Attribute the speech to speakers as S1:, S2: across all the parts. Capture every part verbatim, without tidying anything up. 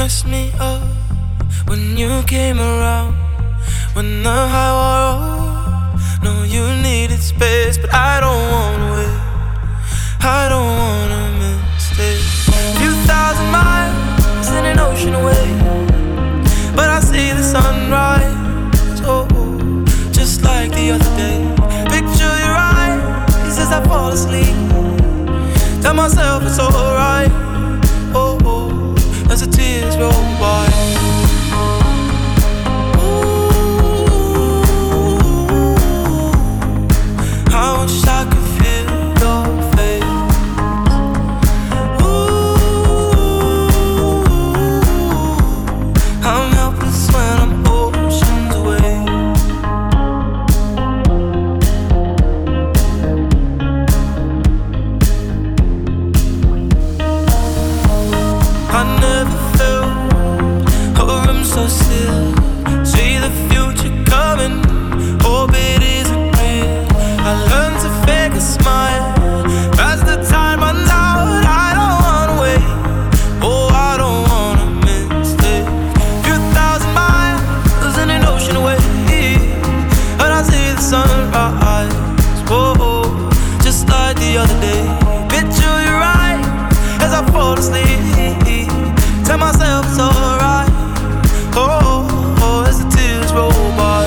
S1: messed me up when you came around. When the high wore off, no, you needed space, but I don't wanna wait. I don't wanna miss it. Few thousand miles in an ocean away, but I see the sunrise, oh, just like the other day. Picture your eyes as I fall asleep. Tell myself it's alright, oh, oh, as the tears roll by. I wish I could feel your face. Ooh, I'm helpless when I'm oceans away. I never felt a room so still. See the future coming, hope it isn't real. I learned to fake a smile as the time runs out. I don't wanna wait, oh, I don't wanna miss it. Few thousand miles in an ocean away, and I see the sunrise, whoa, just like the other day. Picture your eyes as I fall asleep. Tell myself it's alright, oh, oh, as the tears roll by.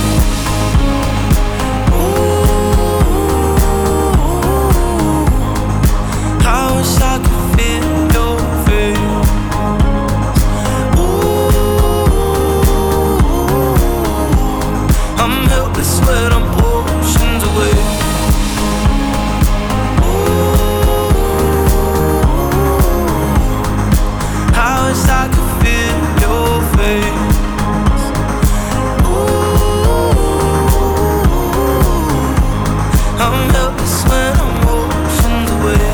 S1: I wish I could feel your face. Ooh, I'm helpless when I'm oceans away. Ooh, I wish I could feel your face. Ooh, I'm helpless when I'm oceans away.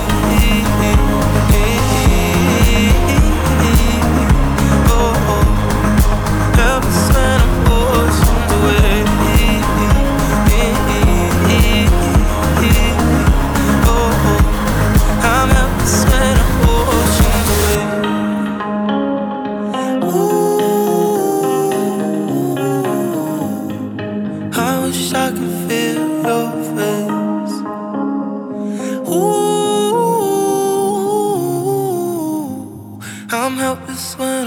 S1: I'm helpless when